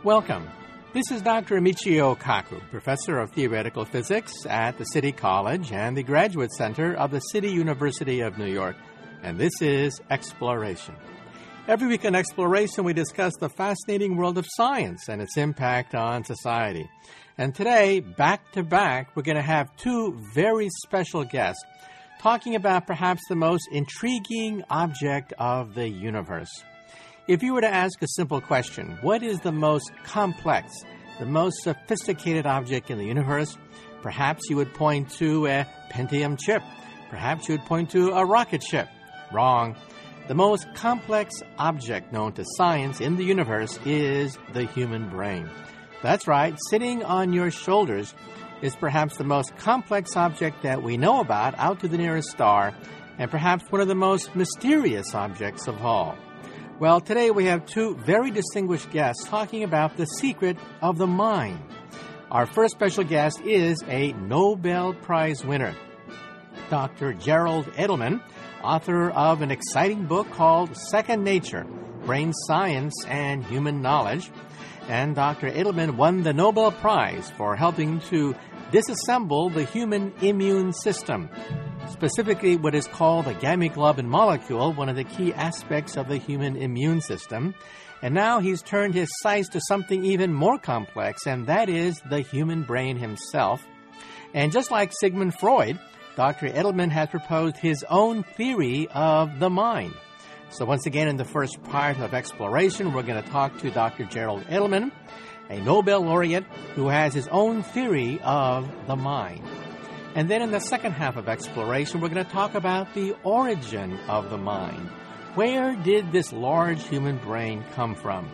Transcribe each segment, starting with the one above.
Welcome. This is Dr. Michio Kaku, Professor of Theoretical Physics at the City College and the Graduate Center of the City University of New York, and this is Exploration. Every week on Exploration, we discuss the fascinating world of science and its impact on society. And today, back to back, we're going to have two very special guests talking about perhaps the most intriguing object of the universe. If you were to ask a simple question, what is the most complex, the most sophisticated object in the universe? Perhaps you would point to a Pentium chip. Perhaps you would point to a rocket ship. Wrong. The most complex object known to science in the universe is the human brain. That's right, sitting on your shoulders is perhaps the most complex object that we know about out to the nearest star, and perhaps one of the most mysterious objects of all. Well, today we have two very distinguished guests talking about the secret of the mind. Our first special guest is a Nobel Prize winner, Dr. Gerald Edelman, author of an exciting book called Second Nature, Brain Science and Human Knowledge. And Dr. Edelman won the Nobel Prize for helping to disassemble the human immune system, specifically what is called the gamma-globin molecule, one of the key aspects of the human immune system. And now he's turned his sights to something even more complex, and that is the human brain himself. And just like Sigmund Freud, Dr. Edelman has proposed his own theory of the mind. So once again, in the first part of Exploration, we're going to talk to Dr. Gerald Edelman, a Nobel laureate who has his own theory of the mind. And then in the second half of Exploration, we're going to talk about the origin of the mind. Where did this large human brain come from?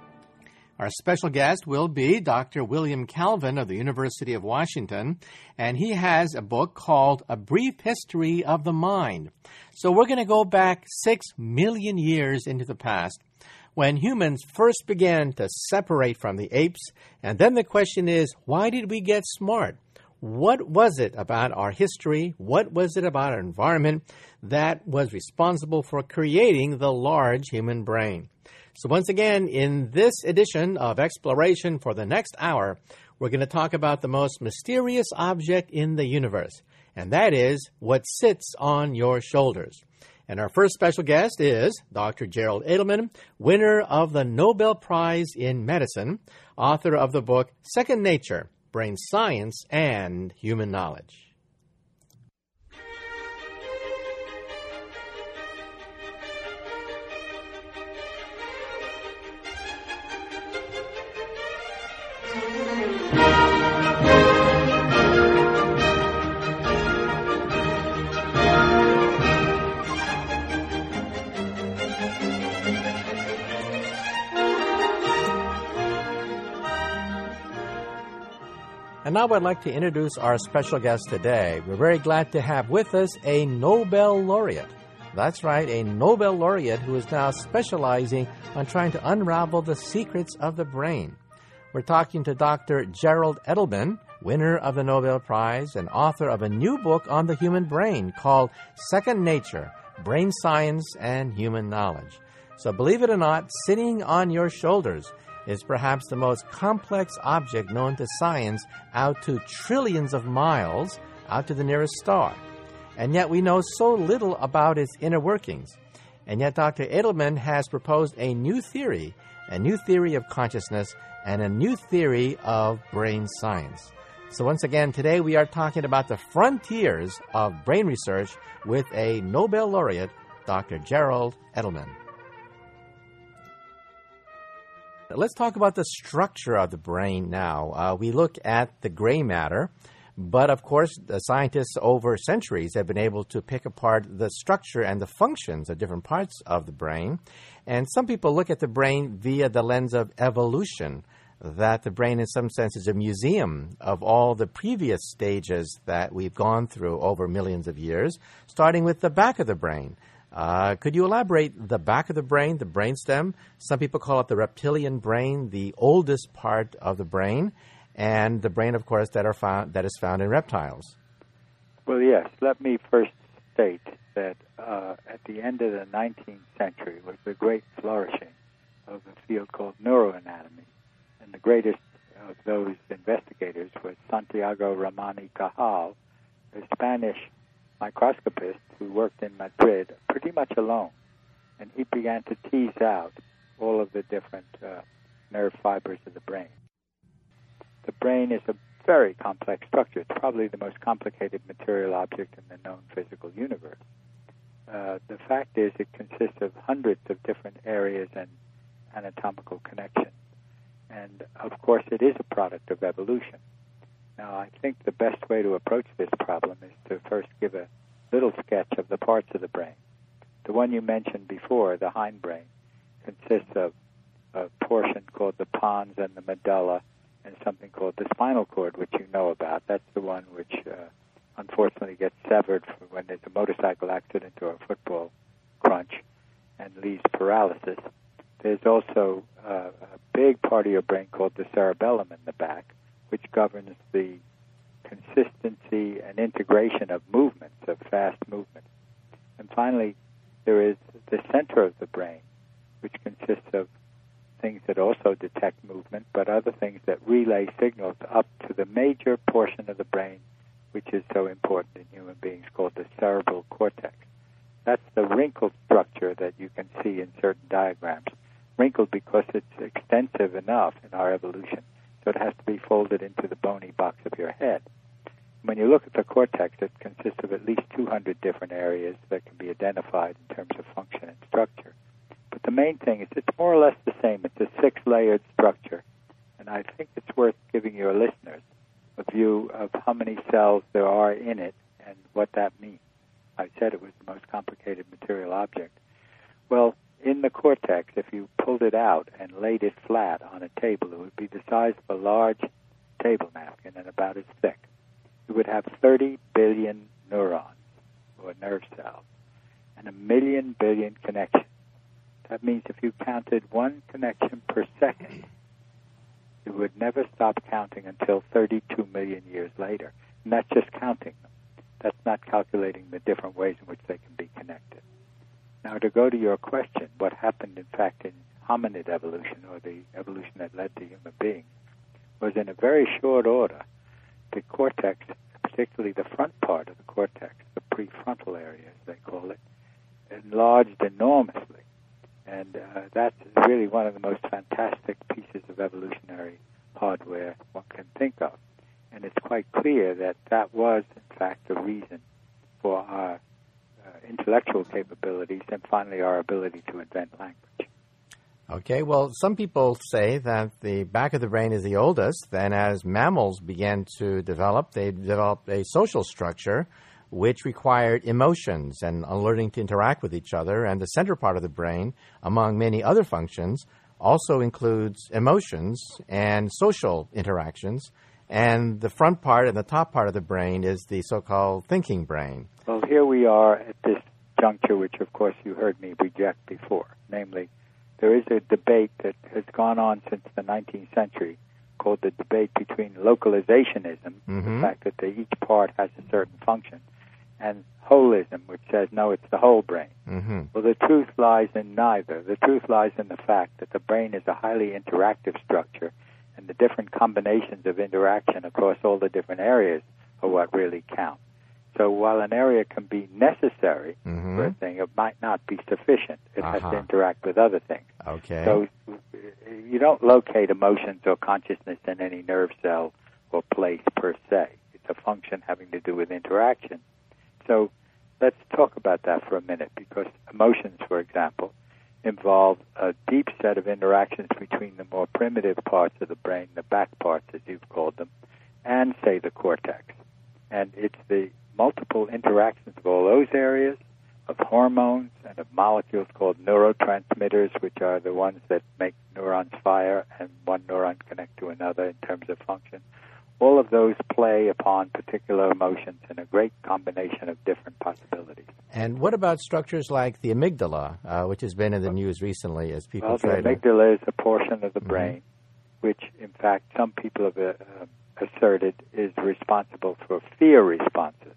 Our special guest will be Dr. William Calvin of the University of Washington, and he has a book called A Brief History of the Mind. So we're going to go back 6 million years into the past, when humans first began to separate from the apes. And then the question is, why did we get smart? What was it about our history? What was it about our environment that was responsible for creating the large human brain? So once again, in this edition of Exploration for the next hour, we're going to talk about the most mysterious object in the universe, and that is what sits on your shoulders. And our first special guest is Dr. Gerald Edelman, winner of the Nobel Prize in Medicine, author of the book Second Nature, Brain Science and Human Knowledge. And now I'd like to introduce our special guest today. We're very glad to have with us a Nobel laureate. That's right, a Nobel laureate who is now specializing on trying to unravel the secrets of the brain. We're talking to Dr. Gerald Edelman, winner of the Nobel Prize and author of a new book on the human brain called Second Nature, Brain Science and Human Knowledge. So believe it or not, sitting on your shoulders is perhaps the most complex object known to science out to trillions of miles, out to the nearest star. And yet we know so little about its inner workings. And yet Dr. Edelman has proposed a new theory of consciousness, and a new theory of brain science. So once again, today we are talking about the frontiers of brain research with a Nobel laureate, Dr. Gerald Edelman. Let's talk about the structure of the brain now. We look at the gray matter, but of course, the scientists over centuries have been able to pick apart the structure and the functions of different parts of the brain. And some people look at the brain via the lens of evolution, that the brain in some sense is a museum of all the previous stages that we've gone through over millions of years, starting with the back of the brain. Could you elaborate the back of the brainstem? Some people call it the reptilian brain, the oldest part of the brain, and the brain, of course, that is found in reptiles. Well, yes. Let me first state that at the end of the 19th century was the great flourishing of the field called neuroanatomy. And the greatest of those investigators was Santiago Ramón y Cajal, a Spanish microscopist who worked in Madrid pretty much alone. And he began to tease out all of the different nerve fibers of the brain. The brain is a very complex structure. It's probably the most complicated material object in the known physical universe. The fact is it consists of hundreds of different areas and anatomical connections. And, of course, it is a product of evolution. Now, I think the best way to approach this problem is to first give a little sketch of the parts of the brain. The one you mentioned before, the hindbrain, consists of a portion called the pons and the medulla and something called the spinal cord, which you know about. That's the one which unfortunately gets severed when there's a motorcycle accident or a football crunch and leaves paralysis. There's also a big part of your brain called the cerebellum in the back, which governs the consistency and integration of movements, of fast movements. And finally, there is the center of the brain, which consists of things that also detect movement, but other things that relay signals up to the major portion of the brain, which is so important in human beings, called the cerebral cortex. That's the wrinkled structure that you can see in certain diagrams. Wrinkled because it's extensive enough in our evolution, so it has to be folded into the bony box of your head. When you look at the cortex, it consists of at least 200 different areas that can be identified in terms of function and structure. But the main thing is it's more or less the same. It's a 6-layered structure, and I think it's worth giving your listeners a view of how many cells there are in it and what that means. I said it was the most complicated material object. Well, in the cortex, if you pulled it out and laid it flat on a table, it would be the size of a large table napkin and about as thick. You would have 30 billion neurons, or nerve cells, and 1 million billion connections. That means if you counted one connection per second, you would never stop counting until 32 million years later. And that's just counting them. That's not calculating the different ways in which they can be connected. Now, to go to your question, what happened, in fact, in hominid evolution, or the evolution that led to human beings, was in a very short order, the cortex, particularly the front part of the cortex, the prefrontal area, as they call it, enlarged enormously. And that's really one of the most fantastic pieces of evolutionary hardware one can think of. And it's quite clear that that was, in fact, the reason for our intellectual capabilities and finally our ability to invent language. Okay, well, some people say that the back of the brain is the oldest. Then as mammals began to develop, they developed a social structure which required emotions and learning to interact with each other. And the center part of the brain, among many other functions, also includes emotions and social interactions. And the front part and the top part of the brain is the so-called thinking brain. Well, here we are at this juncture, which, of course, you heard me reject before. Namely, there is a debate that has gone on since the 19th century called the debate between localizationism, the fact that each part has a certain function, and holism, which says, no, it's the whole brain. Well, the truth lies in neither. The truth lies in the fact that the brain is a highly interactive structure, and the different combinations of interaction across all the different areas are what really count. So while an area can be necessary for a thing, it might not be sufficient. It has to interact with other things. Okay. So you don't locate emotions or consciousness in any nerve cell or place per se. It's a function having to do with interaction. So let's talk about that for a minute, because emotions, for example, involve a deep set of interactions between the more primitive parts of the brain, the back parts, as you've called them, and, say, the cortex. And it's the multiple interactions of all those areas, of hormones and of molecules called neurotransmitters, which are the ones that make neurons fire and one neuron connect to another in terms of function. All of those play upon particular emotions in a great combination of different possibilities. And what about structures like the amygdala, which has been in the news recently as people try to... Well, the amygdala is a portion of the brain which, in fact, some people have asserted is responsible for fear responses.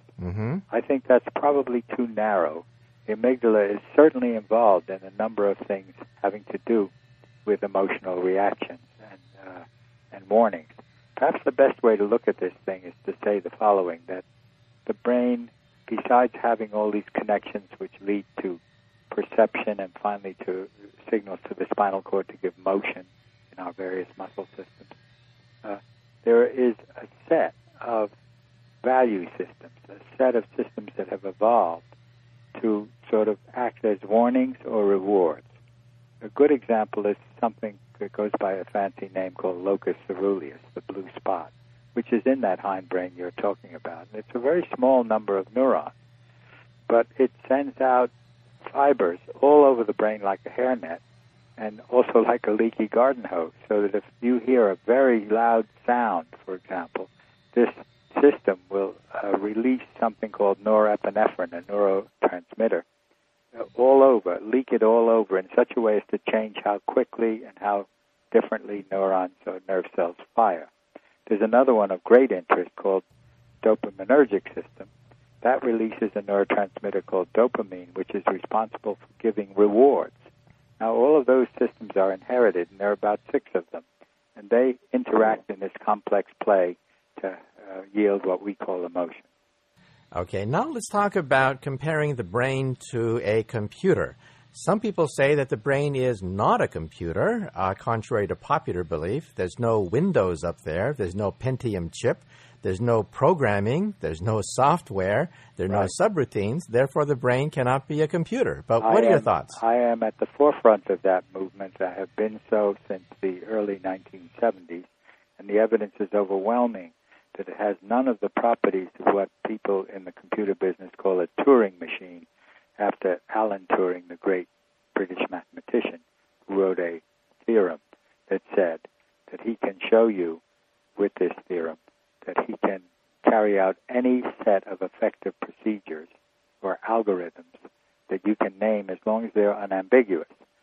I think that's probably too narrow. The amygdala is certainly involved in a number of things having to do with emotional reactions. and warnings. Perhaps the best way to look at this thing is to say the following, that the brain, besides having all these connections which lead to perception and finally to signals to the spinal cord to give motion in our various muscle systems, there is a set of value systems, a set of systems that have evolved to sort of act as warnings or rewards. A good example is something that goes by a fancy name called locus ceruleus, the blue spot, which is in that hindbrain you're talking about. And it's a very small number of neurons, but it sends out fibers all over the brain like a hairnet, and also like a leaky garden hose, so that if you hear a very loud sound, for example, this system will release something called norepinephrine, a neurotransmitter, all over, leak it all over in such a way as to change how quickly and how differently neurons or nerve cells fire. There's another one of great interest called dopaminergic system. That releases a neurotransmitter called dopamine, which is responsible for giving rewards. Now, all of those systems are inherited, and there are about 6 of them, and they interact in this complex play to yield what we call emotion. Okay, now let's talk about comparing the brain to a computer. Some people say that the brain is not a computer, contrary to popular belief. There's no Windows up there. There's no Pentium chip. There's no programming. There's no software. There are no subroutines. Therefore, the brain cannot be a computer. But what are your thoughts? I am at the forefront of that movement. I have been so since the early 1970s, and the evidence is overwhelming that it has none of the properties of what people in the computer business call a Turing machine, after Alan Turing, the great British mathematician, who wrote a theorem that said that he can show you with this theorem that he can carry out any set of effective procedures or algorithms that you can name as long as they're unambiguous.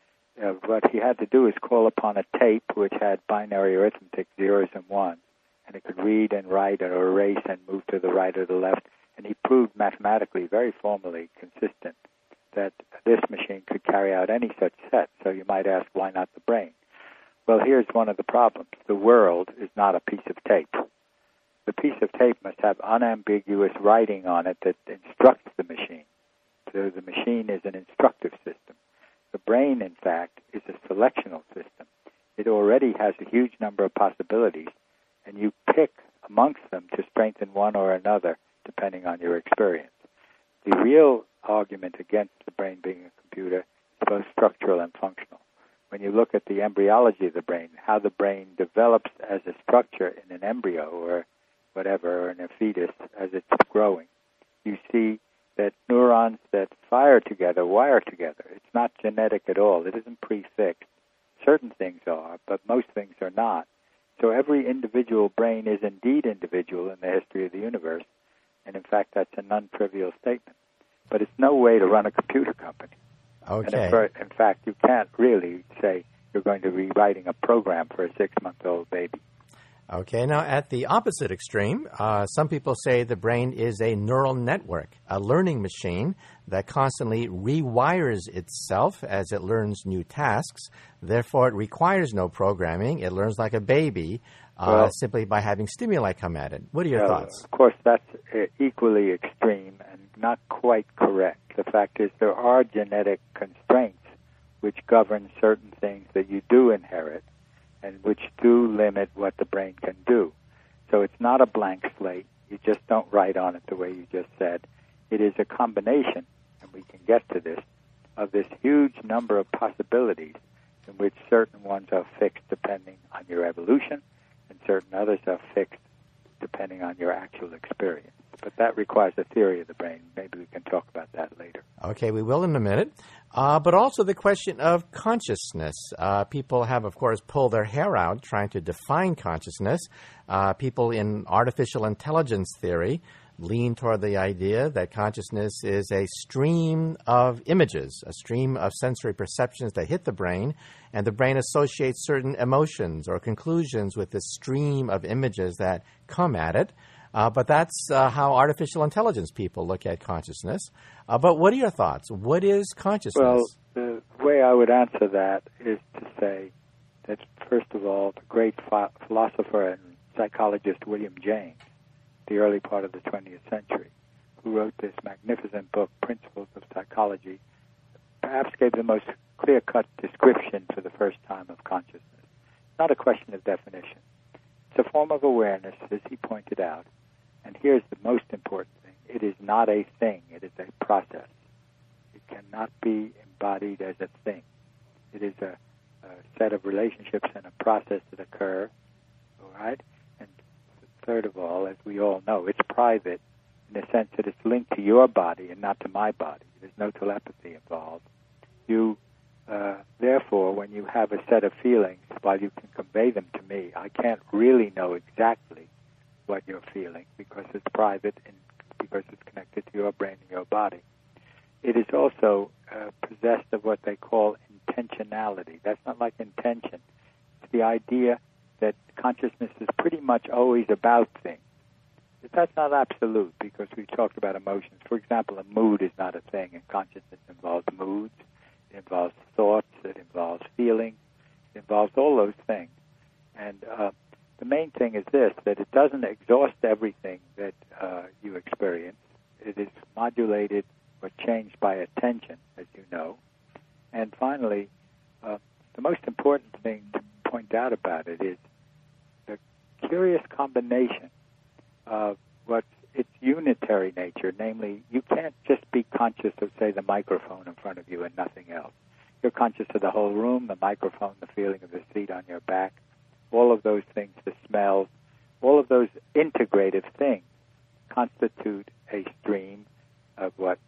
What he had to do is call upon a tape which had binary arithmetic, zeros and ones, and it could read and write or erase and move to the right or the left, and he proved mathematically, very formally consistent, that this machine could carry out any such set. So you might ask, why not the brain? Well, here's one of the problems. The world is not a piece of tape. The piece of tape must have unambiguous writing on it that instructs the machine. So the machine is an instructive system. The brain, in fact, is a selectional system. It already has a huge number of possibilities, and you pick amongst them to strengthen one or another depending on your experience. The real argument against the brain being a computer is both structural and functional. When you look at the embryology of the brain, how the brain develops as a structure in an embryo or whatever, or in a fetus as it's growing, you see that neurons that fire together wire together. It's not genetic at all. It isn't prefixed. Certain things are, but most things are not. So every individual brain is indeed individual in the history of the universe, and in fact that's a non-trivial statement. But it's no way to run a computer company. Okay. And in fact, you can't really say you're going to be writing a program for a 6-month-old baby. Okay, now at the opposite extreme, some people say the brain is a neural network, a learning machine that constantly rewires itself as it learns new tasks. Therefore, it requires no programming. It learns like a baby simply by having stimuli come at it. What are your thoughts? Of course, that's equally extreme and not quite correct. The fact is there are genetic constraints which govern certain things that you do inherit, and which do limit what the brain can do. So it's not a blank slate. You just don't write on it the way you just said. It is a combination, and we can get to this, of this huge number of possibilities in which certain ones are fixed depending on your evolution, and certain others are fixed depending on your actual experience. But that requires a theory of the brain. Maybe we can talk about that later. Okay, we will in a minute. But also the question of consciousness. People have, of course, pulled their hair out trying to define consciousness. People in artificial intelligence theory lean toward the idea that consciousness is a stream of images, a stream of sensory perceptions that hit the brain, and the brain associates certain emotions or conclusions with the stream of images that come at it. But that's how artificial intelligence people look at consciousness. But what are your thoughts? What is consciousness? Well, the way I would answer that is to say that, first of all, the great philosopher and psychologist William James, the early part of the 20th century, who wrote this magnificent book, Principles of Psychology, perhaps gave the most clear-cut description for the first time of consciousness. Not a question of definition. It's a form of awareness, as he pointed out, and here's the most important thing. It is not a thing. It is a process. It cannot be embodied as a thing. It is a set of relationships and a process that occur, all right? And third of all, as we all know, it's private in the sense that it's linked to your body and not to my body. There's no telepathy involved. You, therefore, when you have a set of feelings, while you can convey them to me, I can't really know exactly what you're feeling because it's private and because it's connected to your brain and your body. It is also possessed of what they call intentionality. That's not like intention. It's the idea that consciousness is pretty much always about things. But that's not absolute because we've talked about emotions. For example, a mood is not a thing, and consciousness involves moods. It involves thoughts. It involves feelings. It involves all those things. And the main thing is this, that it doesn't exhaust everything that you experience. It is modulated or changed by attention, as you know. And finally, the most important thing to point out about it is the curious combination of what's its unitary nature, namely, you can't just be conscious of, say, the microphone in front of you and nothing else. You're conscious of the whole room, the microphone, the feeling of the seat on your back, all of those things, the smells, all of those integrative things constitute a stream of what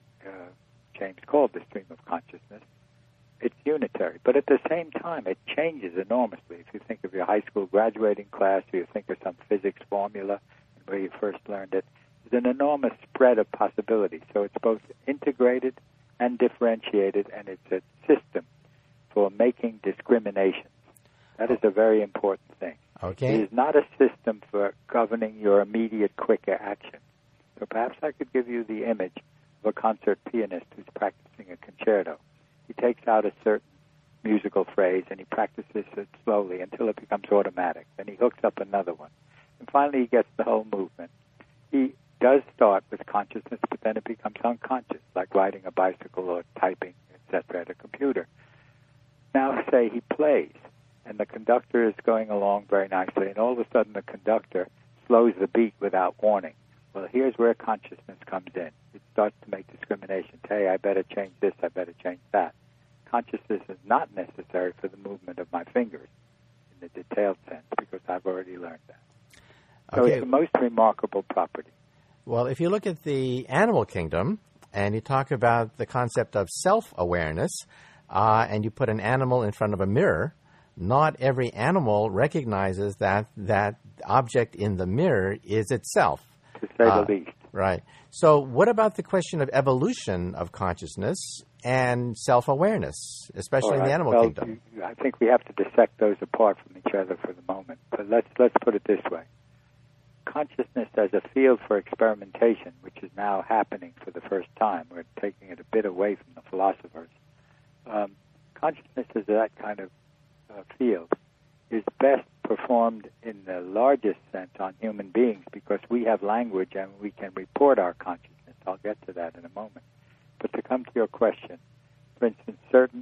James called the stream of consciousness. It's unitary, but at the same time, it changes enormously. If you think of your high school graduating class, or you think of some physics formula and where you first learned it, there's an enormous spread of possibilities. So it's both integrated and differentiated, and it's a system for making discriminations. That is a very important thing. Okay. It is not a system for governing your immediate, quicker action. So perhaps I could give you the image of a concert pianist who's practicing a concerto. He takes out a certain musical phrase and he practices it slowly until it becomes automatic. Then he hooks up another one. And finally he gets the whole movement. He does start with consciousness, but then it becomes unconscious, like riding a bicycle or typing, etc., at a computer. Now say he plays, and the conductor is going along very nicely, and all of a sudden the conductor slows the beat without warning. Well, here's where consciousness comes in. It starts to make discriminations. Hey, I better change this, I better change that. Consciousness is not necessary for the movement of my fingers in the detailed sense, because I've already learned that. So Okay. it's the most remarkable property. Well, if you look at the animal kingdom and you talk about the concept of self-awareness, and you put an animal in front of a mirror, not every animal recognizes that that object in the mirror is itself. To say the least. Right. So what about the question of evolution of consciousness and self-awareness, especially in the animal kingdom? I think we have to dissect those apart from each other for the moment. But let's put it this way. Consciousness as a field for experimentation, which is now happening for the first time, we're taking it a bit away from the philosophers. Consciousness as that kind of field is best performed in the largest sense on human beings because we have language and we can report our consciousness. I'll get to that in a moment. But to come to your question, for instance, certain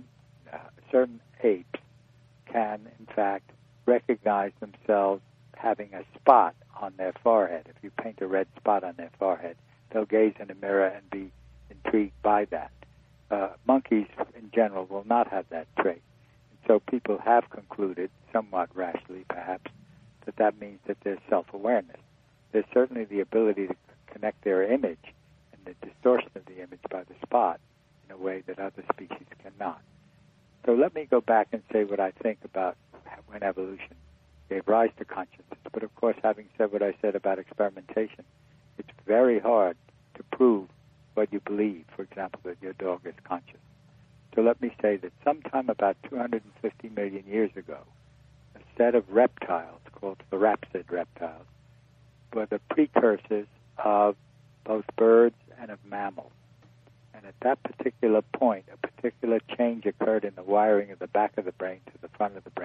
apes can, in fact, recognize themselves having a spot on their forehead. If you paint a red spot on their forehead, they'll gaze in a mirror and be intrigued by that. Monkeys, in general, will not have that trait. And so people have concluded, somewhat rashly perhaps, that means that there's self-awareness. There's certainly the ability to connect their image and the distortion of the image by the spot in a way that other species cannot. So let me go back and say what I think about when evolution gave rise to consciousness. But of course, having said what I said about experimentation, it's very hard to prove what you believe, for example, that your dog is conscious. So let me say that sometime about 250 million years ago, a set of reptiles called therapsid reptiles were the precursors of both birds and of mammals. And at that particular point, a particular change occurred in the wiring of the back of the brain to the front of the brain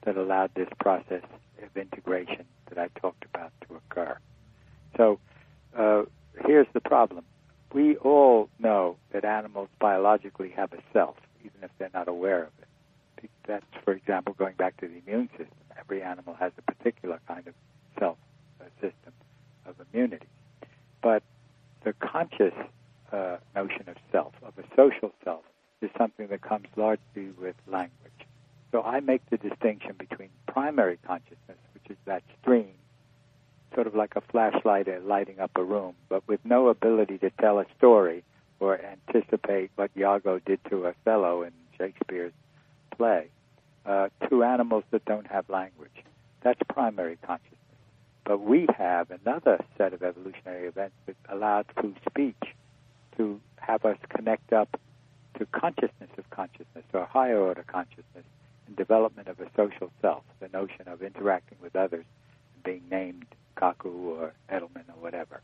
that allowed this process of integration that I talked about to occur. So here's the problem. We all know that animals biologically have a self, even if they're not aware of it. That's, for example, going back to the immune system. Every animal has a particular kind of self system of immunity. But the conscious notion of self, of a social self, is something that comes largely with language. So I make the distinction between primary consciousness, which is that stream, sort of like a flashlight lighting up a room, but with no ability to tell a story or anticipate what Iago did to Othello in Shakespeare's play, to animals that don't have language. That's primary consciousness. But we have another set of evolutionary events that allowed through speech to have us connect up to consciousness of consciousness, or higher order consciousness, and development of a social self, the notion of interacting with others and being named Kaku or Edelman or whatever.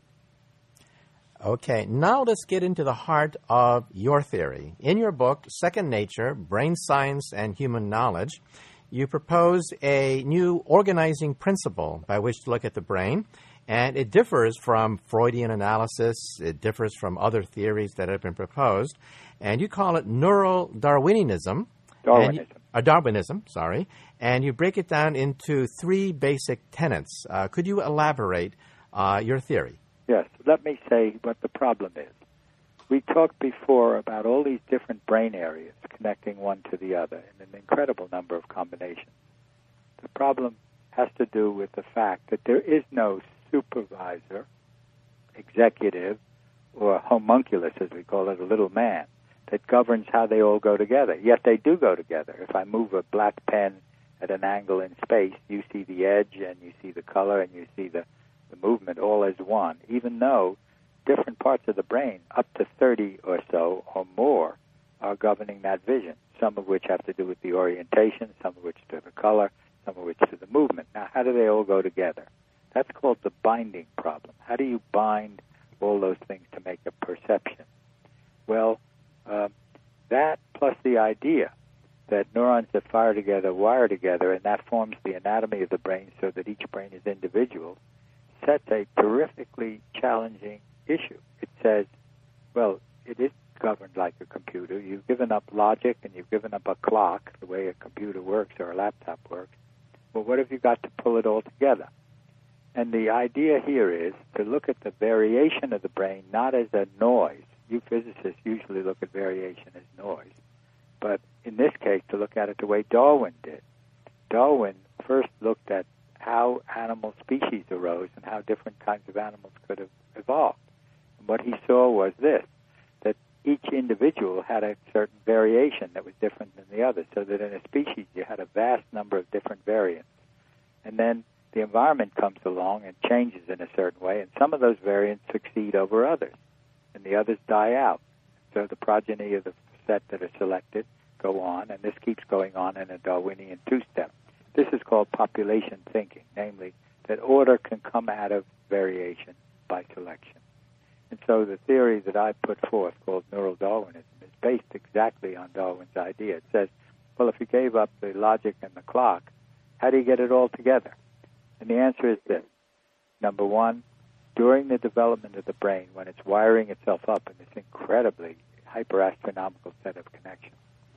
Okay, now let's get into the heart of your theory. In your book, Second Nature, Brain Science and Human Knowledge, you propose a new organizing principle by which to look at the brain, and it differs from Freudian analysis, it differs from other theories that have been proposed, and you call it neural Darwinism. Darwinism, and you break it down into three basic tenets. Could you elaborate your theory? Yes. Let me say what the problem is. We talked before about all these different brain areas connecting one to the other in an incredible number of combinations. The problem has to do with the fact that there is no supervisor, executive, or homunculus, as we call it, a little man, that governs how they all go together. Yet they do go together. If I move a black pen at an angle in space, you see the edge and you see the color and you see the movement all as one, even though different parts of the brain, up to 30 or so or more, are governing that vision, some of which have to do with the orientation, some of which to the color, some of which to the movement. Now, how do they all go together? That's called the binding problem. How do you bind all those things to make a perception? Well, that plus the idea that neurons that fire together wire together, and that forms the anatomy of the brain so that each brain is individual, sets a terrifically challenging issue. It says, well, it is governed like a computer. You've given up logic and you've given up a clock, the way a computer works or a laptop works. Well, what have you got to pull it all together? And the idea here is to look at the variation of the brain not as a noise. You physicists usually look at variation as noise. But in this case, to look at it the way Darwin did. Darwin first looked at how animal species arose and how different kinds of animals could have evolved. And what he saw was this, that each individual had a certain variation that was different than the other, so that in a species you had a vast number of different variants. And then the environment comes along and changes in a certain way, and some of those variants succeed over others, and the others die out. So the progeny of the set that are selected go on, and this keeps going on in a Darwinian two-step. This is called population thinking, namely that order can come out of variation by selection. And so the theory that I put forth, called neural Darwinism, is based exactly on Darwin's idea. It says, well, if you gave up the logic and the clock, how do you get it all together? And the answer is this. Number one, during the development of the brain, when it's wiring itself up in this incredibly hyper-astronomical set of connections,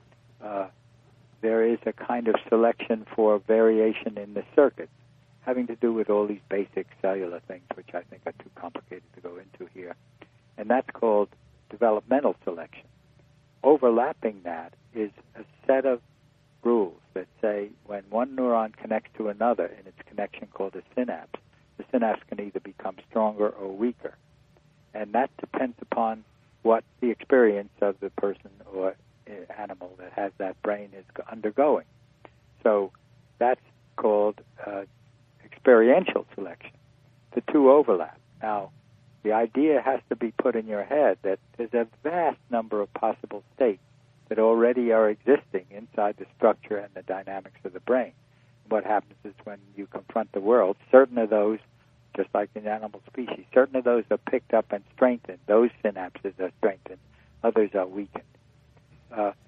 there is a kind of selection for variation in the circuits, having to do with all these basic cellular things, which I think are too complicated to go into here. And that's called developmental selection. Overlapping that is a set of rules that say when one neuron connects to another in its connection called a synapse, the synapse can either become stronger or weaker. And that depends upon what the experience of the person or animal that has that brain is undergoing. So that's called experiential selection. The two overlap. Now, the idea has to be put in your head that there's a vast number of possible states that already are existing inside the structure and the dynamics of the brain. What happens is when you confront the world, certain of those, just like in animal species, certain of those are picked up and strengthened. Those synapses are strengthened. Others are weakened.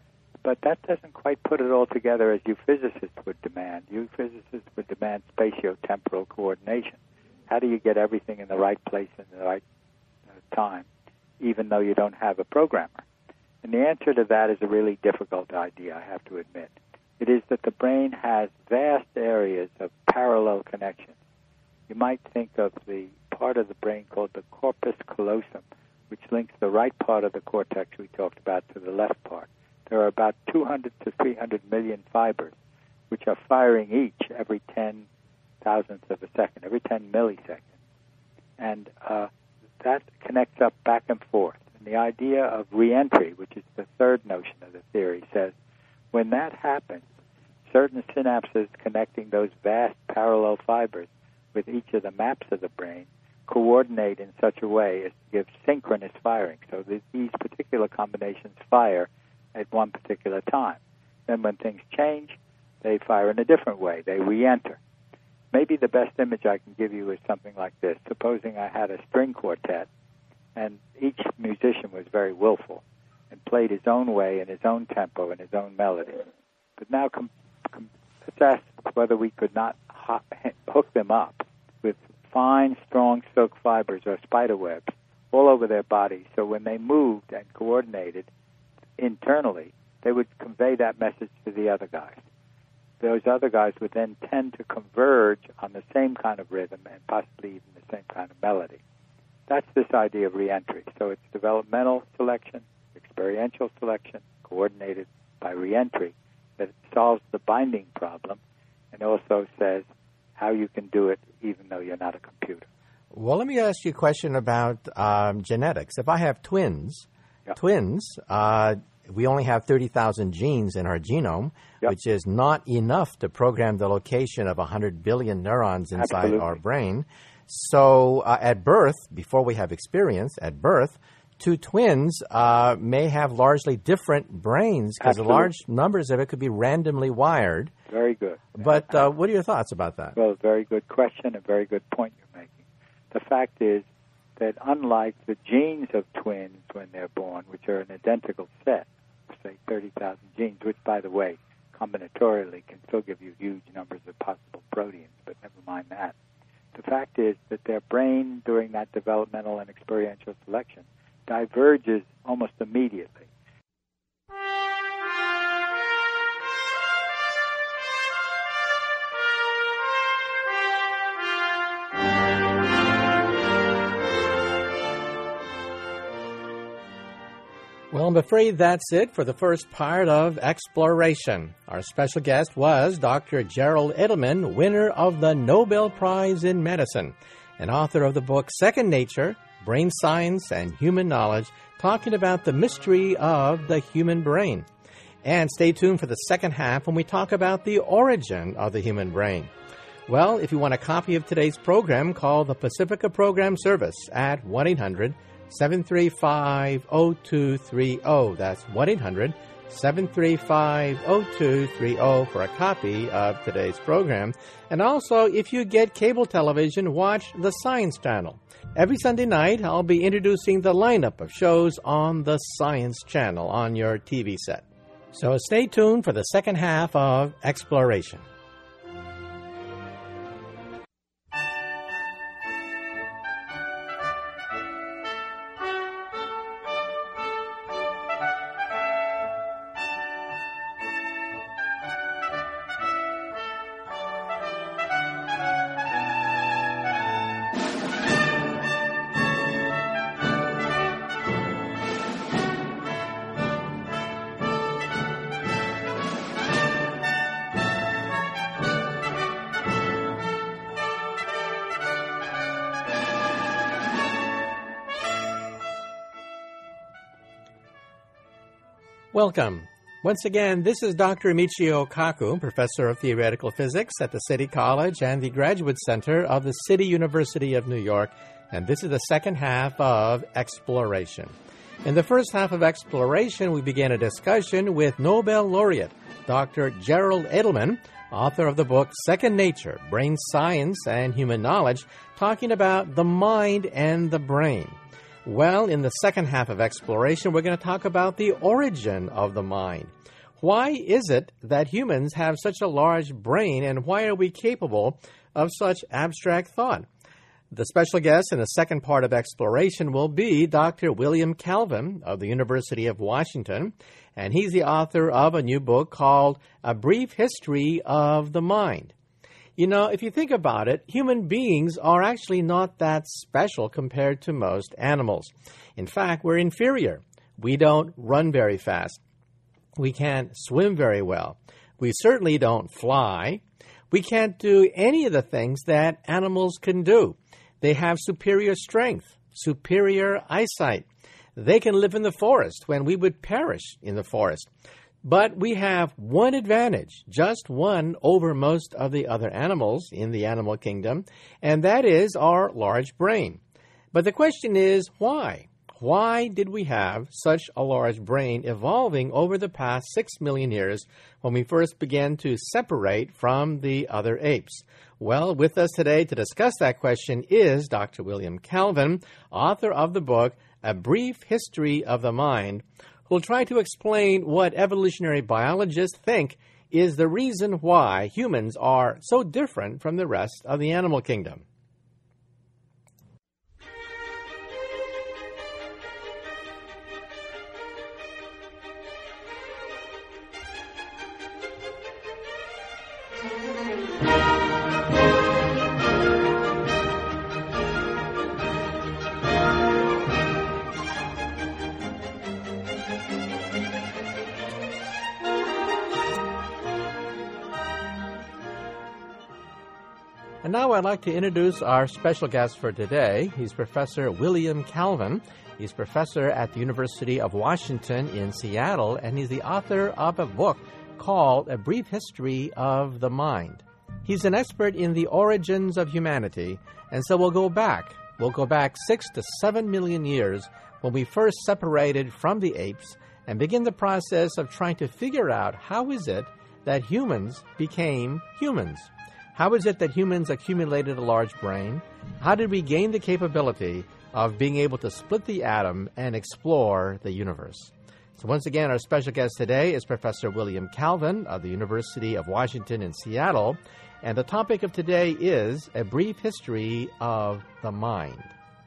but that doesn't quite put it all together as you physicists would demand. You physicists would demand spatiotemporal coordination. How do you get everything in the right place in the right time, even though you don't have a programmer? And the answer to that is a really difficult idea, I have to admit. It is that the brain has vast areas of parallel connections. You might think of the part of the brain called the corpus callosum, which links the right part of the cortex we talked about to the left part. There are about 200 to 300 million fibers, which are firing each every 10 thousandths of a second, every 10 milliseconds. And that connects up back and forth. And the idea of reentry, which is the third notion of the theory, says when that happens, certain synapses connecting those vast parallel fibers with each of the maps of the brain coordinate in such a way as to give synchronous firing. So these particular combinations fire at one particular time. Then when things change, they fire in a different way. They re-enter. Maybe the best image I can give you is something like this. Supposing I had a string quartet, and each musician was very willful and played his own way in his own tempo and his own melody. But now let's ask whether we could not hook them up with fine, strong silk fibers or spider webs all over their bodies, so when they moved and coordinated internally, they would convey that message to the other guys. Those other guys would then tend to converge on the same kind of rhythm and possibly even the same kind of melody. That's this idea of reentry. So it's developmental selection, experiential selection, coordinated by reentry, that solves the binding problem and also says how you can do it even though you're not a computer. Well, let me ask you a question about genetics. If I have twins, we only have 30,000 genes in our genome, which is not enough to program the location of 100 billion neurons inside our brain. So at birth, before we have experience, at birth, two twins may have largely different brains because large numbers of it could be randomly wired. Very good. But what are your thoughts about that? Well, very good question, a very good point you're making. The fact is that unlike the genes of twins when they're born, which are an identical set, say 30,000 genes, which, by the way, combinatorially can still give you huge numbers of possible proteins, but never mind that. The fact is that their brain, during that developmental and experiential selection, diverges almost immediately. Well, I'm afraid that's it for the first part of Exploration. Our special guest was Dr. Gerald Edelman, winner of the Nobel Prize in Medicine, and author of the book Second Nature, Brain Science and Human Knowledge, talking about the mystery of the human brain. And stay tuned for the second half when we talk about the origin of the human brain. Well, if you want a copy of today's program, call the Pacifica Program Service at 1-800-735-0230. That's 1-800-735-0230 for a copy of today's program. And also, if you get cable television, watch the Science Channel. Every Sunday night, I'll be introducing the lineup of shows on the Science Channel on your TV set. So stay tuned for the second half of Exploration. Welcome. Once again, this is Dr. Michio Kaku, Professor of Theoretical Physics at the City College and the Graduate Center of the City University of New York, and this is the second half of Exploration. In the first half of Exploration, we began a discussion with Nobel laureate Dr. Gerald Edelman, author of the book Second Nature, Brain Science and Human Knowledge, talking about the mind and the brain. Well, in the second half of Exploration, we're going to talk about the origin of the mind. Why is it that humans have such a large brain, and why are we capable of such abstract thought? The special guest in the second part of Exploration will be Dr. William Calvin of the University of Washington, and he's the author of a new book called A Brief History of the Mind. You know, if you think about it, human beings are actually not that special compared to most animals. In fact, we're inferior. We don't run very fast. We can't swim very well. We certainly don't fly. We can't do any of the things that animals can do. They have superior strength, superior eyesight. They can live in the forest when we would perish in the forest. But we have one advantage, just one, over most of the other animals in the animal kingdom, and that is our large brain. But the question is, why? Why did we have such a large brain evolving over the past 6 million years when we first began to separate from the other apes? Well, with us today to discuss that question is Dr. William Calvin, author of the book, A Brief History of the Mind, who will try to explain what evolutionary biologists think is the reason why humans are so different from the rest of the animal kingdom. And now I'd like to introduce our special guest for today. He's Professor William Calvin. He's professor at the University of Washington in Seattle, and he's the author of a book called A Brief History of the Mind. He's an expert in the origins of humanity, and so we'll go back 6 to 7 million years when we first separated from the apes and begin the process of trying to figure out how is it that humans became humans. How is it that humans accumulated a large brain? How did we gain the capability of being able to split the atom and explore the universe? So once again, our special guest today is Professor William Calvin of the University of Washington in Seattle, and the topic of today is A Brief History of the Mind.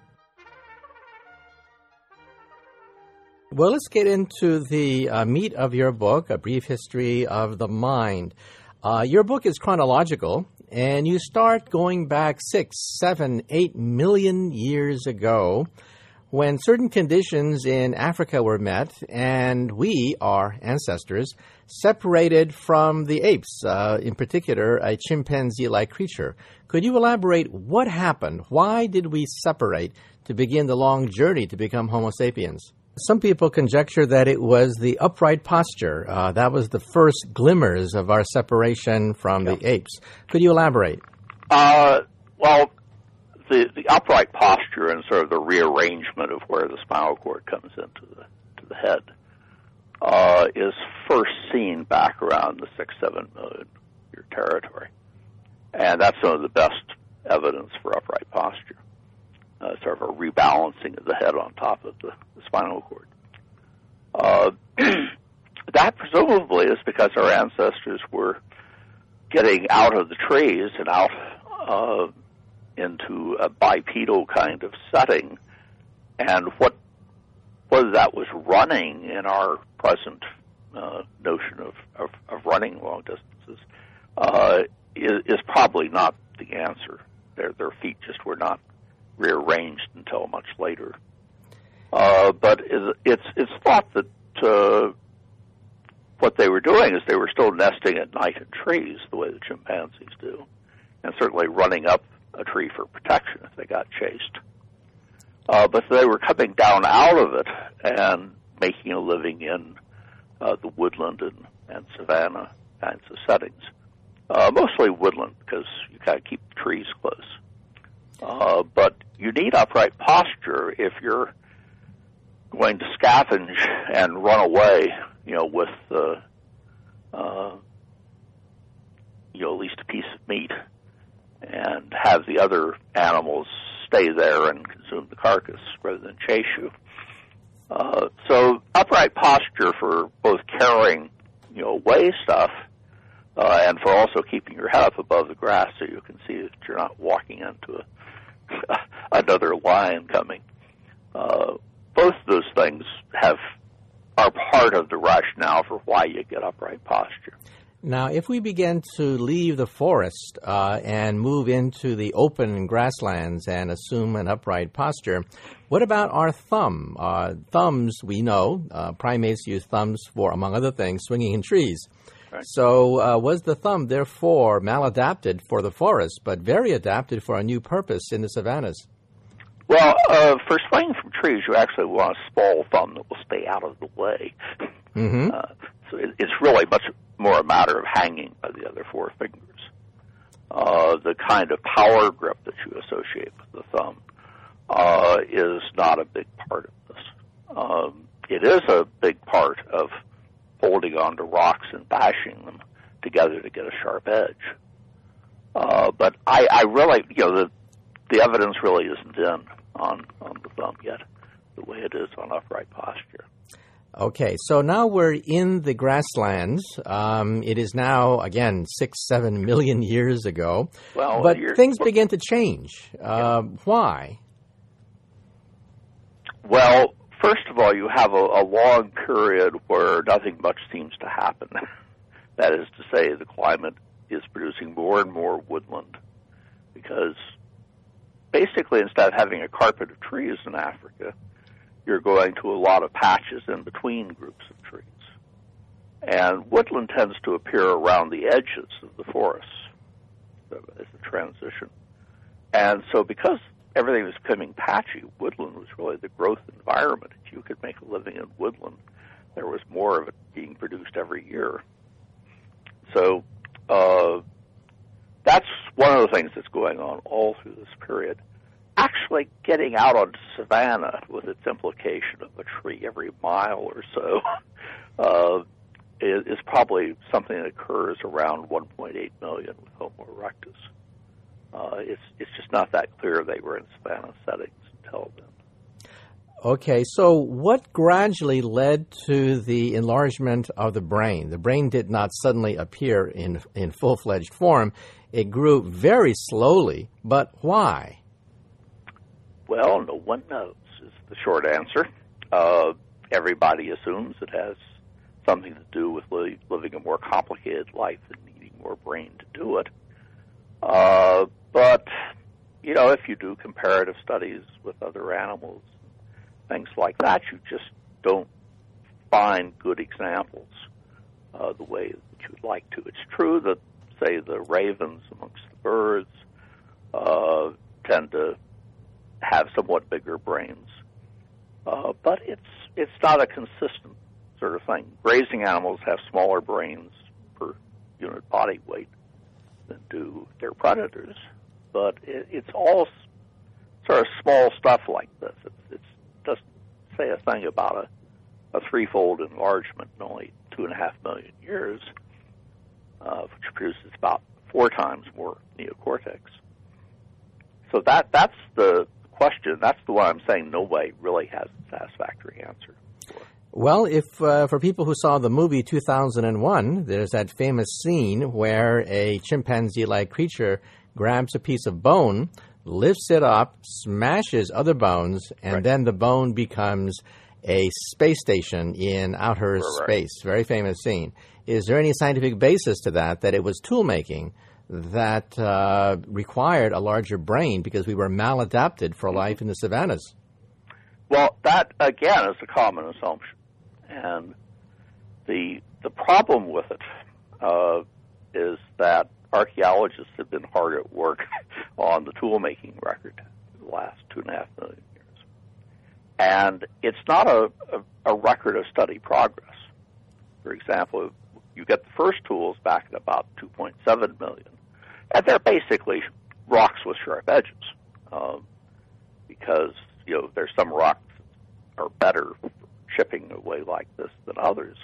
Well, let's get into the meat of your book, A Brief History of the Mind. Your book is chronological, and you start going back 6, 7, 8 million years ago when certain conditions in Africa were met and we, our ancestors, separated from the apes, in particular a chimpanzee-like creature. Could you elaborate what happened? Why did we separate to begin the long journey to become Homo sapiens? Some people conjecture that it was the upright posture. That was the first glimmers of our separation from the apes. Could you elaborate? Well, the upright posture and sort of the rearrangement of where the spinal cord comes into the head is first seen back around the 6-7 million year territory. And that's some of the best evidence for upright posture. Sort of a rebalancing of the head on top of the spinal cord. That presumably is because our ancestors were getting out of the trees and out into a bipedal kind of setting, and whether that was running in our present notion of running long distances is probably not the answer. Their feet just were not rearranged until much later. But it's thought that what they were doing is they were still nesting at night in trees the way the chimpanzees do, and certainly running up a tree for protection if they got chased. But they were coming down out of it and making a living in the woodland and savanna kinds of settings. Mostly woodland because you got to keep the trees close. But you need upright posture if you're going to scavenge and run away, with at least a piece of meat, and have the other animals stay there and consume the carcass rather than chase you. So upright posture for both carrying, away stuff, and for also keeping your head up above the grass so you can see that you're not walking into another lion coming. Both of those things are part of the rationale for why you get upright posture. Now, if we begin to leave the forest and move into the open grasslands and assume an upright posture, what about our thumb? Thumbs, we know, primates use thumbs for, among other things, swinging in trees. Right. So was the thumb, therefore, maladapted for the forest, but very adapted for a new purpose in the savannas? Well, for swinging from trees, you actually want a small thumb that will stay out of the way. Mm-hmm. So it's really much more a matter of hanging by the other four fingers. The kind of power grip that you associate with the thumb is not a big part of this. It is a big part of holding onto rocks and bashing them together to get a sharp edge. But I really, the evidence really isn't in on the thumb yet, the way it is on upright posture. Okay, so now we're in the grasslands. It is now, again, 6-7 million years ago. Well, but things begin to change. Why? Well, first of all, you have a long period where nothing much seems to happen. That is to say, the climate is producing more and more woodland because basically instead of having a carpet of trees in Africa, you're going to a lot of patches in between groups of trees. And woodland tends to appear around the edges of the forests as a transition. And so because everything was becoming patchy, woodland was really the growth environment. If you could make a living in woodland, there was more of it being produced every year. So that's one of the things that's going on all through this period. Actually getting out on savanna with its implication of a tree every mile or so is probably something that occurs around 1.8 million with Homo erectus. It's just not that clear they were in savanna settings until then. Okay, so what gradually led to the enlargement of the brain? The brain did not suddenly appear in full-fledged form. It grew very slowly, but why? Well, no one knows is the short answer. Everybody assumes it has something to do with living a more complicated life and needing more brain to do it. But, if you do comparative studies with other animals, things like that, you just don't find good examples the way that you'd like to. It's true that, say, the ravens amongst the birds tend to have somewhat bigger brains, but it's not a consistent sort of thing. Grazing animals have smaller brains per unit body weight than do their predators, but it's all sort of small stuff like this. It doesn't say a thing about a threefold enlargement in only 2.5 million years, which produces about 4 times more neocortex. So that's the question. That's the one I'm saying nobody really has a satisfactory answer for. Well, if for people who saw the movie 2001, there's that famous scene where a chimpanzee-like creature grabs a piece of bone, lifts it up, smashes other bones, and then the bone becomes a space station in outer space. Very famous scene. Is there any scientific basis to that it was tool-making that required a larger brain because we were maladapted for life in the savannas? Well, that, again, is a common assumption. And the problem with it is that archaeologists have been hard at work on the tool-making record for the last 2.5 million years. And it's not a record of study progress. For example, you get the first tools back at about 2.7 million. And they're basically rocks with sharp edges, because there's some rocks that are better for chipping away like this than others.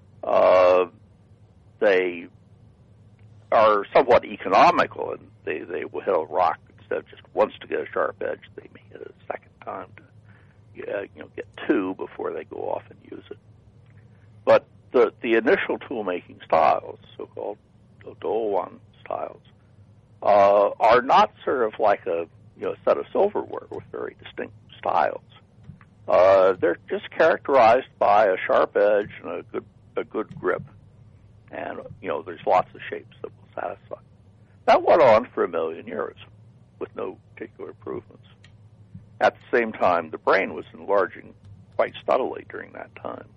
They are somewhat economical, and they will hit a rock instead of just once to get a sharp edge. They may hit it a second time to get 2 before they go off and use it. But the initial tool-making styles, so-called Dole-one styles, are not sort of like a set of silverware with very distinct styles. They're just characterized by a sharp edge and a good grip, and there's lots of shapes that will satisfy. That went on for 1 million years with no particular improvements. At the same time, the brain was enlarging quite steadily during that time.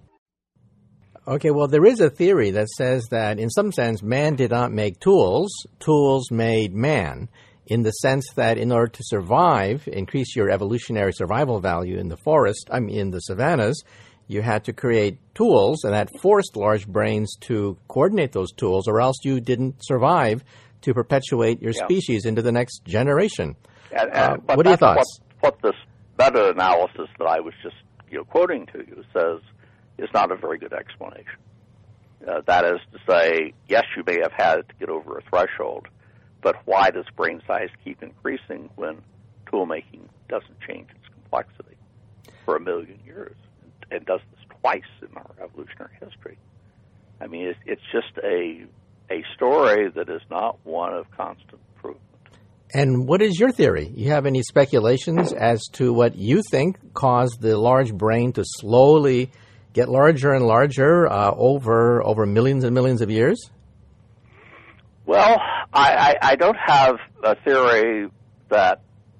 Okay, well, there is a theory that says that in some sense, man did not make tools, tools made man, in the sense that in order to survive, increase your evolutionary survival value in the forest, in the savannas, you had to create tools, and that forced large brains to coordinate those tools, or else you didn't survive to perpetuate your species into the next generation. What are your thoughts? What this meta-analysis that I was just quoting to you says is not a very good explanation. That is to say, yes, you may have had to get over a threshold, but why does brain size keep increasing when tool making doesn't change its complexity for 1 million years and does this twice in our evolutionary history? I mean, it's just a story that is not one of constant improvement. And what is your theory? You have any speculations as to what you think caused the large brain to slowly get larger and larger over millions and millions of years? Well, I don't have a theory that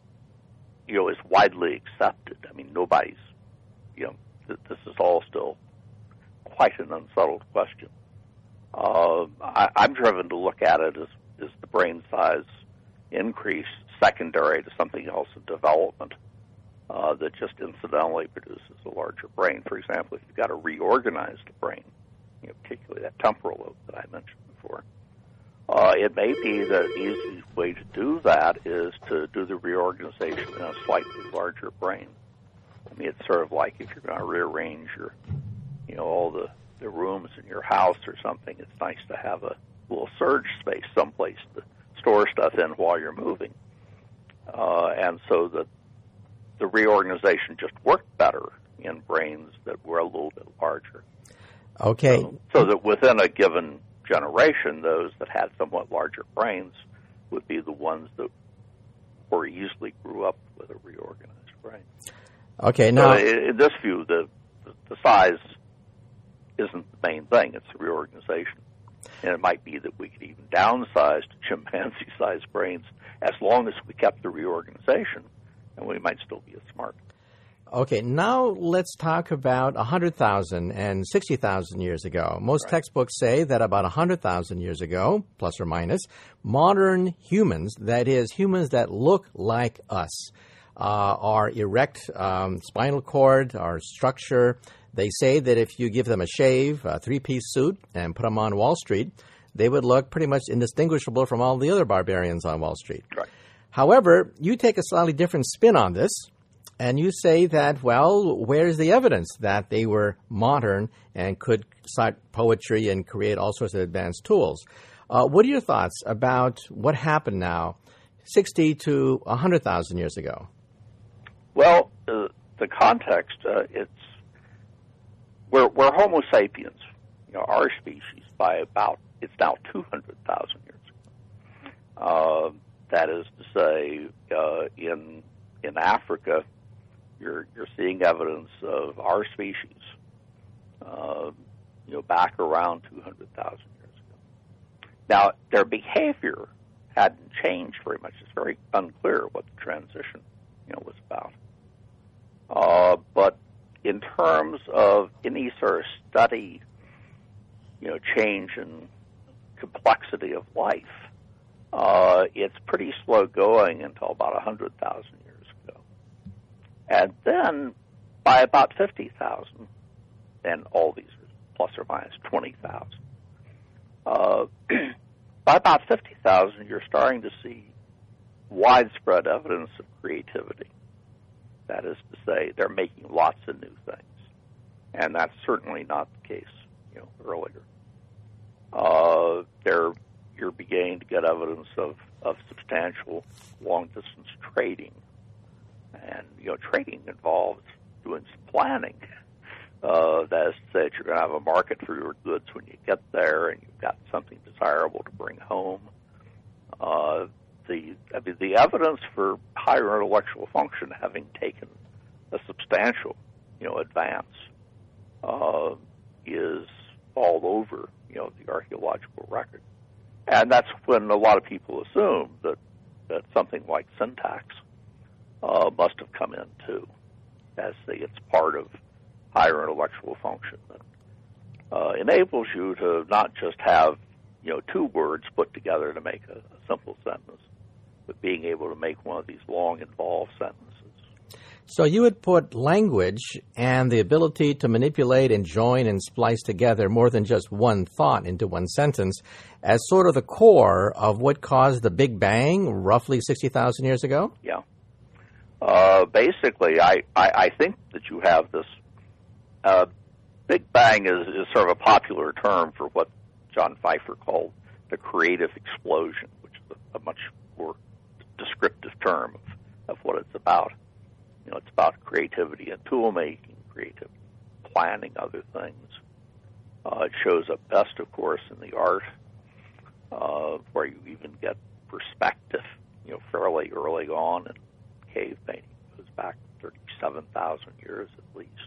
is widely accepted. I mean, nobody's this is all still quite an unsettled question. I'm driven to look at it as the brain size increase secondary to something else in development that just incidentally produces a larger brain. For example, if you've got a reorganized brain, particularly that temporal lobe that I mentioned before, it may be the easiest way to do that is to do the reorganization in a slightly larger brain. I mean, it's sort of like if you're going to rearrange all the rooms in your house or something, it's nice to have a little surge space someplace to store stuff in while you're moving. And so the reorganization just worked better in brains that were a little bit larger. Okay. So that within a given generation, those that had somewhat larger brains would be the ones that more easily grew up with a reorganized brain. Okay, now... So in this view, the size isn't the main thing, it's the reorganization. And it might be that we could even downsize to chimpanzee-sized brains as long as we kept the reorganization, and we might still be as smart. Okay, now let's talk about 100,000 and 60,000 years ago. Most textbooks say that about 100,000 years ago, plus or minus, modern humans, that is, humans that look like us, our erect spinal cord, our structure. They say that if you give them a shave, a three-piece suit, and put them on Wall Street, they would look pretty much indistinguishable from all the other barbarians on Wall Street. Right. However, you take a slightly different spin on this, and you say that, well, where's the evidence that they were modern and could cite poetry and create all sorts of advanced tools? What are your thoughts about what happened now 60 to 100,000 years ago? Well, the context, we're Homo sapiens, our species, by about, it's now 200,000 years ago. That is to say, in Africa, you're seeing evidence of our species, back around 200,000 years ago. Now, their behavior hadn't changed very much. It's very unclear what the transition, was about. But in terms of any sort of study, change in complexity of life, it's pretty slow going until about 100,000 years ago. And then by about 50,000, and all these are plus or minus 20,000, by about 50,000, you're starting to see widespread evidence of creativity. That is to say, they're making lots of new things. And that's certainly not the case, earlier. You're beginning to get evidence of substantial long-distance trading. And, trading involves doing some planning. That is to say that you're going to have a market for your goods when you get there, and you've got something desirable to bring home. The evidence for higher intellectual function having taken a substantial, advance is all over, the archaeological record. And that's when a lot of people assume that something like syntax must have come in too, as it's part of higher intellectual function that enables you to not just have, two words put together to make a simple sentence, but being able to make one of these long, involved sentences. So you would put language and the ability to manipulate and join and splice together more than just one thought into one sentence as sort of the core of what caused the Big Bang roughly 60,000 years ago? Yeah. Basically, I think that you have this Big Bang is sort of a popular term for what John Pfeiffer called the creative explosion, which is a much more descriptive term of what it's about. It's about creativity and tool making, creative planning other things. It shows up best, of course, in the art, where you even get perspective, fairly early on in cave painting. It goes back 37,000 years at least.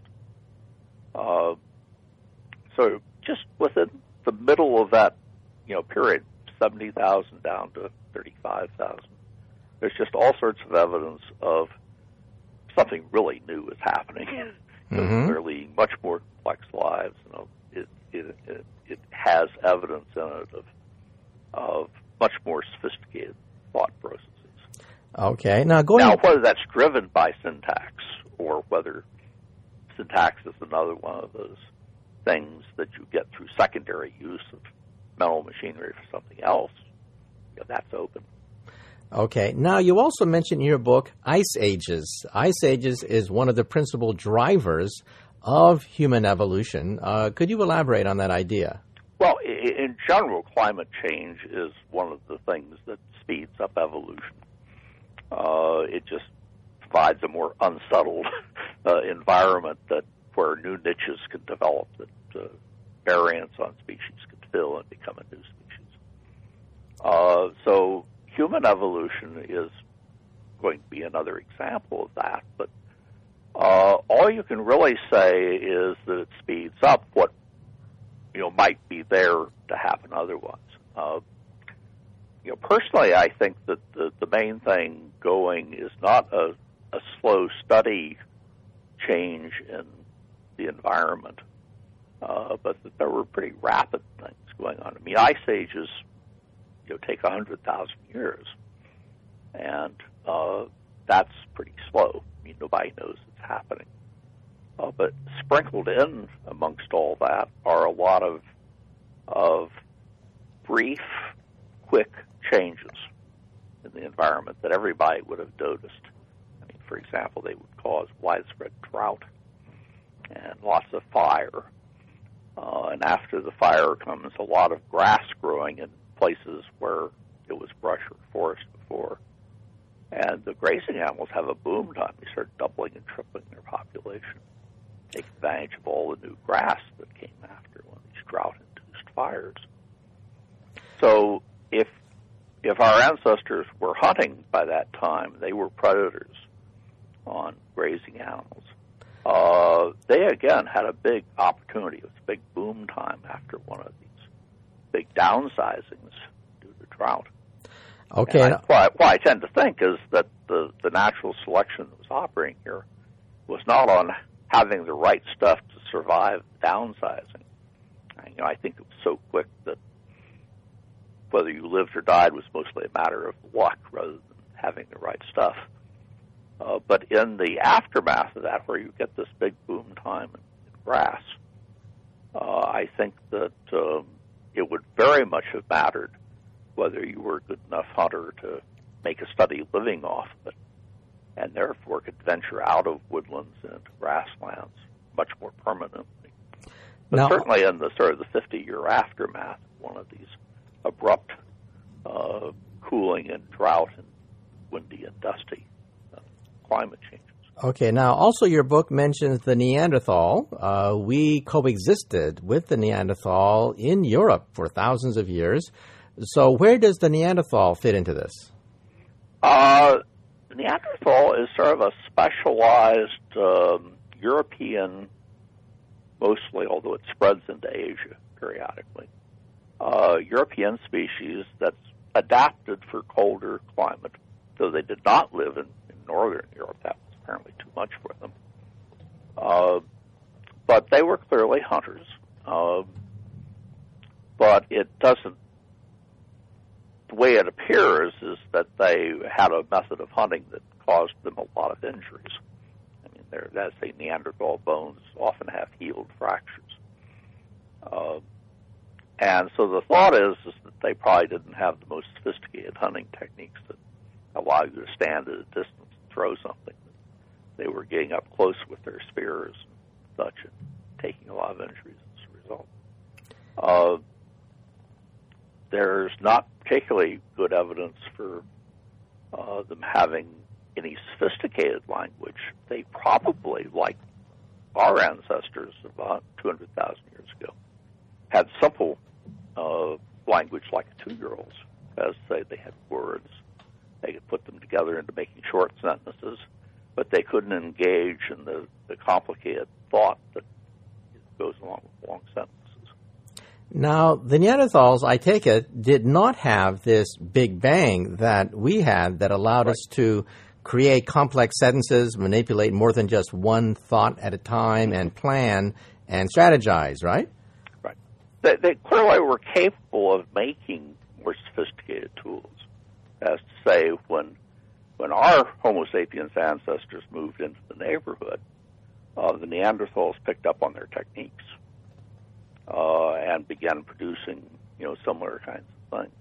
So just within the middle of that, period, 70,000 down to 35,000, there's just all sorts of evidence of something really new is happening. They're leading much more complex lives. It has evidence in it of much more sophisticated thought processes. Okay. Now, whether that's driven by syntax or whether syntax is another one of those things that you get through secondary use of mental machinery for something else, that's open. Okay. Now, you also mentioned in your book Ice Ages. Ice Ages is one of the principal drivers of human evolution. Could you elaborate on that idea? Well, in general, climate change is one of the things that speeds up evolution. It just provides a more unsettled environment where new niches can develop that variants on species can fill and become a new species. So human evolution is going to be another example of that, but all you can really say is that it speeds up what might be there to happen otherwise. Personally, I think that the main thing going is not a slow, steady change in the environment, but that there were pretty rapid things going on. I mean, ice ages take 100,000 years, and that's pretty slow. I mean, nobody knows it's happening. But sprinkled in amongst all that are a lot of brief, quick changes in the environment that everybody would have noticed. I mean, for example, they would cause widespread drought and lots of fire. And after the fire comes a lot of grass growing in places where it was brush or forest before. And the grazing animals have a boom time. They start doubling and tripling their population, take advantage of all the new grass that came after one of these drought-induced fires. So if our ancestors were hunting by that time, they were predators on grazing animals. They, again, had a big opportunity. It was a big boom time after one of these big downsizings due to drought. Okay. What I tend to think is that the natural selection that was operating here was not on having the right stuff to survive downsizing. I think it was so quick that whether you lived or died was mostly a matter of luck rather than having the right stuff. But in the aftermath of that, where you get this big boom time in grass, I think that it would very much have mattered whether you were a good enough hunter to make a steady living off of it, and therefore could venture out of woodlands and into grasslands much more permanently. But certainly in the sort of the 50-year aftermath, one of these abrupt cooling and drought and windy and dusty climate changes. Okay, now also your book mentions the Neanderthal. We coexisted with the Neanderthal in Europe for thousands of years. So where does the Neanderthal fit into this? The Neanderthal is sort of a specialized European, mostly, although it spreads into Asia periodically, European species that's adapted for colder climate. So they did not live in northern Europe. That was apparently too much for them. But they were clearly hunters. But it doesn't, the way it appears is that they had a method of hunting that caused them a lot of injuries. I mean, as they Neanderthal bones often have healed fractures. And so the thought is that they probably didn't have the most sophisticated hunting techniques that allow you to stand at a distance and throw something. They were getting up close with their spears and such and taking a lot of injuries as a result. There's not particularly good evidence for them having any sophisticated language. They probably, like our ancestors about 200,000 years ago, had simple language like a 2-year-old's. As they had words. They could put them together into making short sentences, but they couldn't engage in the complicated thought that goes along with long sentences. Now, the Neanderthals, I take it, did not have this big bang that we had that allowed us to create complex sentences, manipulate more than just one thought at a time, and plan and strategize, right? Right. They clearly were capable of making more sophisticated tools. As to say, when our Homo sapiens ancestors moved into the neighborhood, the Neanderthals picked up on their techniques and began producing, similar kinds of things.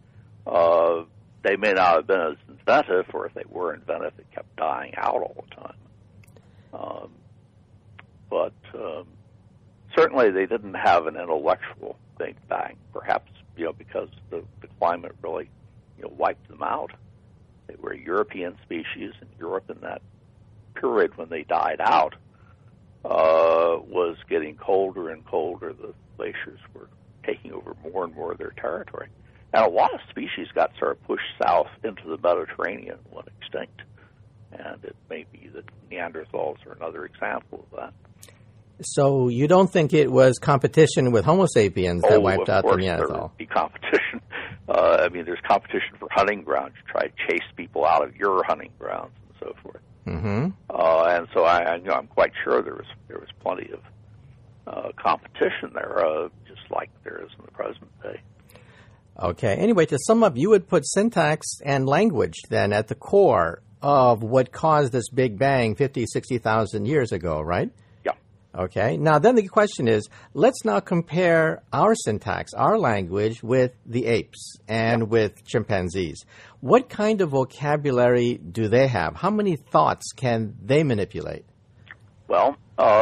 So they may not have been as inventive, or if they were inventive, they kept dying out all the time. But certainly they didn't have an intellectual big bang, perhaps because the climate really wiped them out. They were a European species, and Europe in that period when they died out was getting colder and colder. The glaciers were taking over more and more of their territory. And a lot of species got sort of pushed south into the Mediterranean and went extinct. And it may be that Neanderthals are another example of that. So you don't think it was competition with Homo sapiens that wiped out the Neanderthal? There would be competition. There's competition for hunting grounds. You try to chase people out of your hunting grounds and so forth. Mm-hmm. And so I'm quite sure there was plenty of competition there, just like there is in the present day. Okay. Anyway, to sum up, you would put syntax and language then at the core of what caused this Big Bang 50, 60,000 years ago, right? Okay. Now, then the question is, let's now compare our syntax, our language, with the apes and with chimpanzees. What kind of vocabulary do they have? How many thoughts can they manipulate? Well,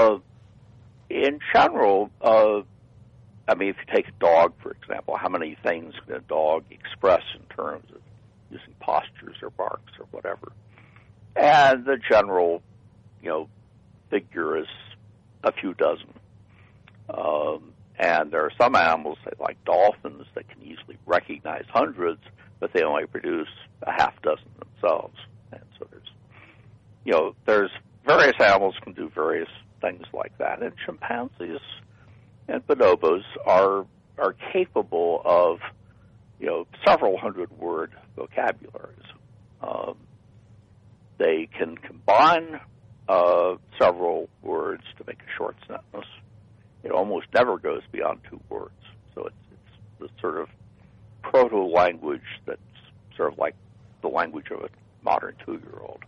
in general, if you take a dog, for example, how many things can a dog express in terms of using postures or barks or whatever? And the general, figure is a few dozen. And there are some animals, like dolphins, that can easily recognize hundreds, but they only produce a half dozen themselves. And so there's various animals can do various things like that. And chimpanzees and bonobos are capable of, several hundred word vocabularies. They can combine several words to make a short sentence. It almost never goes beyond 2 words. So it's the sort of proto-language that's sort of like the language of a modern 2-year-old.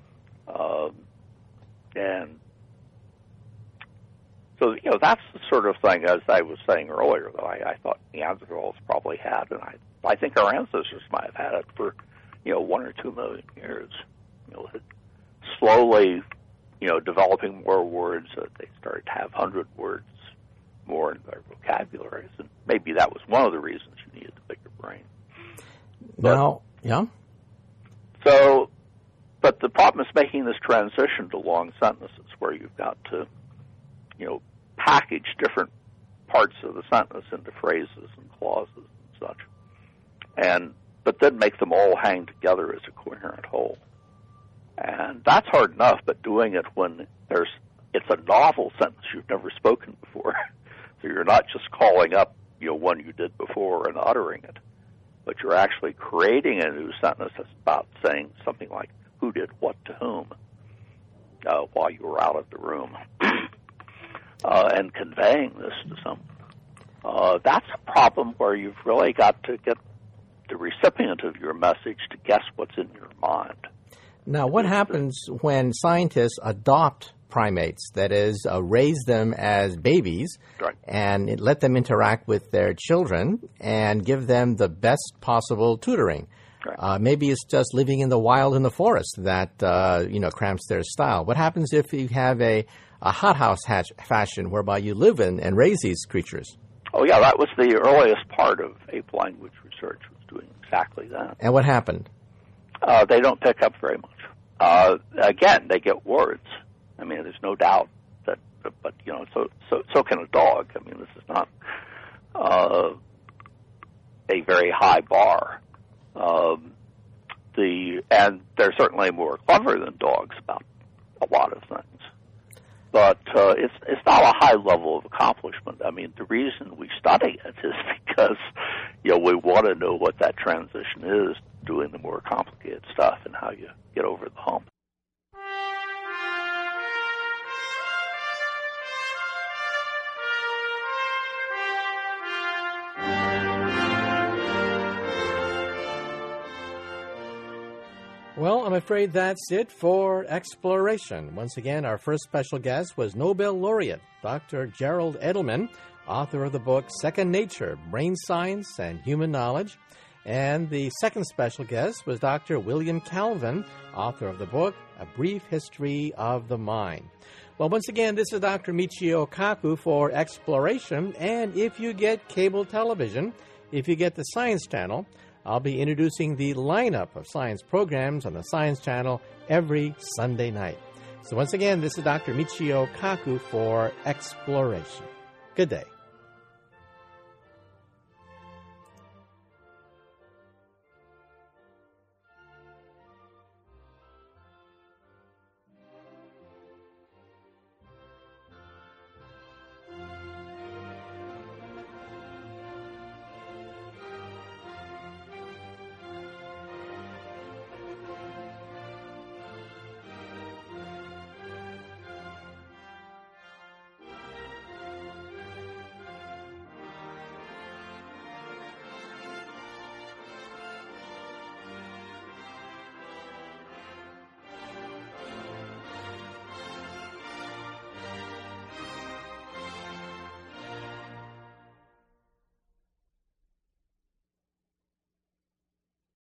And so, that's the sort of thing, as I was saying earlier, that I thought Neanderthals probably had, and I think our ancestors might have had it for, 1 or 2 million years. Slowly, developing more words, they started to have 100 words more in their vocabularies, and maybe that was one of the reasons you needed the bigger brain. Now, yeah. So But the problem is making this transition to long sentences where you've got to, package different parts of the sentence into phrases and clauses and such. But then make them all hang together as a coherent whole. And that's hard enough, but doing it when it's a novel sentence you've never spoken before. So you're not just calling up, one you did before and uttering it, but you're actually creating a new sentence that's about saying something like, who did what to whom, while you were out of the room, and conveying this to someone. That's a problem where you've really got to get the recipient of your message to guess what's in your mind. Now, what happens when scientists adopt primates, that is, raise them as babies, right, and let them interact with their children and give them the best possible tutoring? Right. Maybe it's just living in the wild in the forest that, cramps their style. What happens if you have a hothouse fashion whereby you live in and raise these creatures? Oh, yeah, that was the earliest part of ape language research, was doing exactly that. And what happened? They don't pick up very much. Again, they get words. I mean, there's no doubt that, but so can a dog. I mean, this is not a very high bar. And they're certainly more clever than dogs about a lot of things. But it's not a high level of accomplishment. I mean, the reason we study it is because, we want to know what that transition is, doing the more complicated stuff and how you get over the hump. Well, I'm afraid that's it for Exploration. Once again, our first special guest was Nobel laureate Dr. Gerald Edelman, author of the book Second Nature, Brain Science and Human Knowledge. And the second special guest was Dr. William Calvin, author of the book A Brief History of the Mind. Well, once again, this is Dr. Michio Kaku for Exploration. And if you get cable television, if you get the Science Channel, I'll be introducing the lineup of science programs on the Science Channel every Sunday night. So once again, this is Dr. Michio Kaku for Exploration. Good day.